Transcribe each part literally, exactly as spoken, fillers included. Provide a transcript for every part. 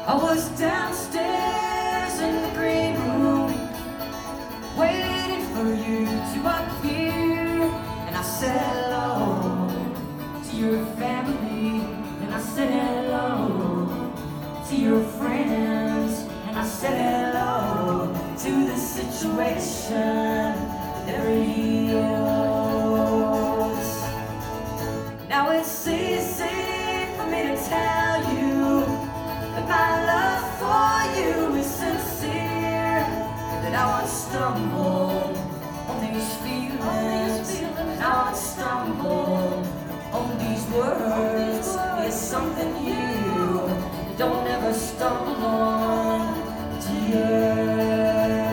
I was downstairs in the green room, waiting for you to appear. And I said hello to your family, and I said hello to your friends, and I said hello to the situation there he is. Now it's easy for me to tell you that my love for you is sincere, that I won't stumble on these feelings, now I stumble on these words. It's something you don't ever stumble on, dear.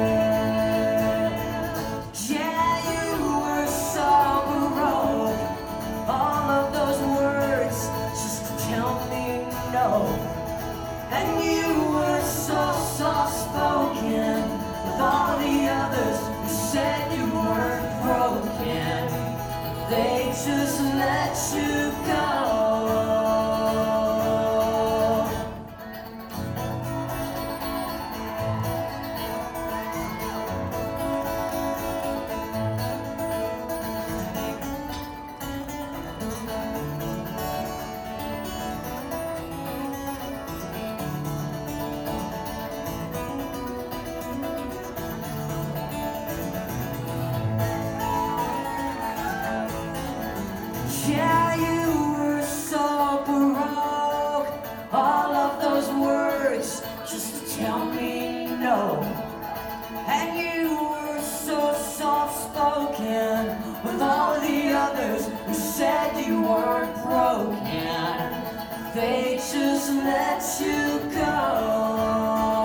Yeah, you were so broke, all of those words just to tell me no. And you were so soft-spoken with all the others who said you weren't broken. They just let you go. Yeah, you were so broke, all of those words just to tell me no. And you were so soft-spoken with all the others who said you weren't broken. They just let you go.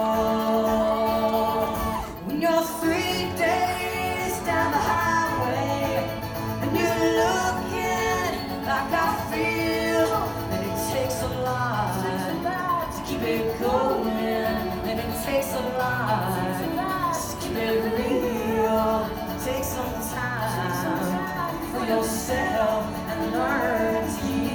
When you're three days down the highway and you're looking like I feel, that it takes a lot to keep it going, and it takes a lot to keep it real. Take some time for yourself and learn to